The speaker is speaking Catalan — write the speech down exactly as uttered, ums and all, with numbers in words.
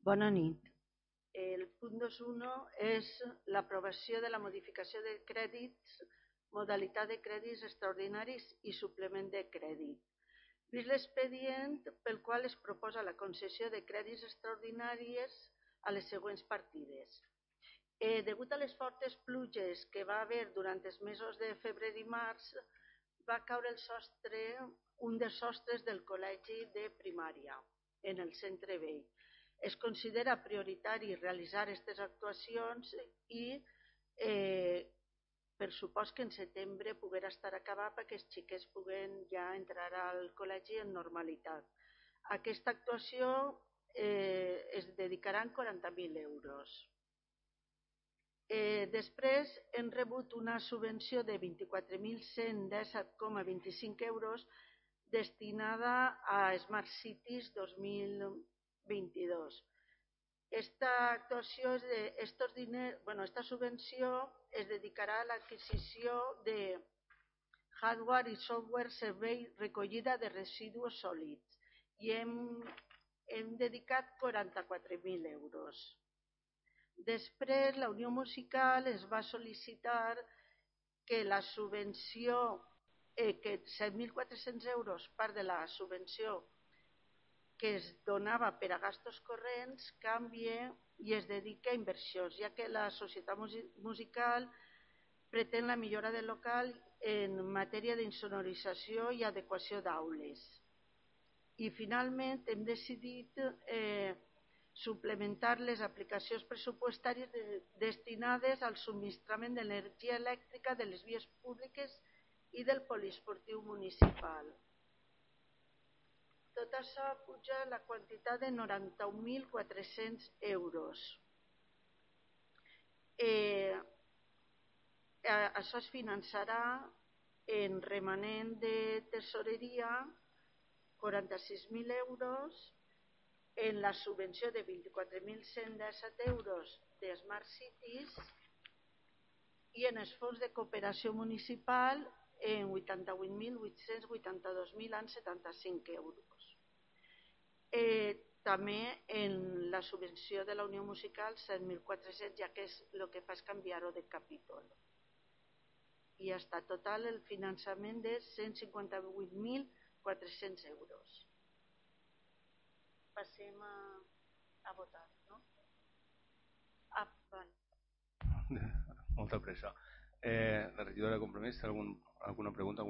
Bona nit. El punt dos punt un és l'aprovació de la modificació de crèdits, modalitat de crèdits extraordinaris i suplement de crèdit. Vist l'expedient pel qual es proposa la concessió de crèdits extraordinaris a les següents partides. Eh, degut a les fortes pluges que va haver durant els mesos de febrer i març, va caure el sostre, un dels sostres del col·legi de primària en el centre vell. Es considera prioritari realitzar aquestes actuacions i eh, per supost que en setembre poguera estar acabat perquè els xiquets puguen ja entrar al col·legi en normalitat. Aquesta actuació eh, es dedicaran quaranta mil euros. Eh, després hem rebut una subvenció de vint-i-quatre mil cent disset coma vint-i-cinc euros destinada a Smart Cities dos mil vint-i-dos. Esta actuació, és de, estos diners, bueno, esta subvenció es dedicarà a l'adquisició de hardware i software servei recollida de residus sòlids i hem, hem dedicat quaranta-quatre mil euros. Després, la Unió Musical es va sol·licitar que la subvenció, eh, que set mil quatre-cents euros, part de la subvenció que es donava per a gastos corrents, canvie i es dedica a inversions, ja que la societat musical pretén la millora del local en matèria d'insonorització i adequació d'aules. I finalment hem decidit eh, suplementar les aplicacions pressupostàries de, destinades al subministrament d'energia elèctrica de les vies públiques i del poliesportiu municipal. Tot això puja la quantitat de noranta-un mil quatre-cents euros. Eh, això es finançarà en remanent de tesoreria quaranta-sis mil euros, en la subvenció de vint-i-quatre mil cent disset euros de Smart Cities i en els fons de cooperació municipal en vuitanta-vuit mil vuit-cents vuitanta-dos mil setanta-cinc euros. Eh, també en la subvenció de la Unió Musical set mil quatre-cents, ja que és, el que fa és canviar-ho de capítol. I està total el finançament de cent cinquanta-vuit mil quatre-cents euros. Passem a, a votar, no? Ah, vale. Molta pressa. Eh, la regidora de Compromís, té algun, alguna pregunta?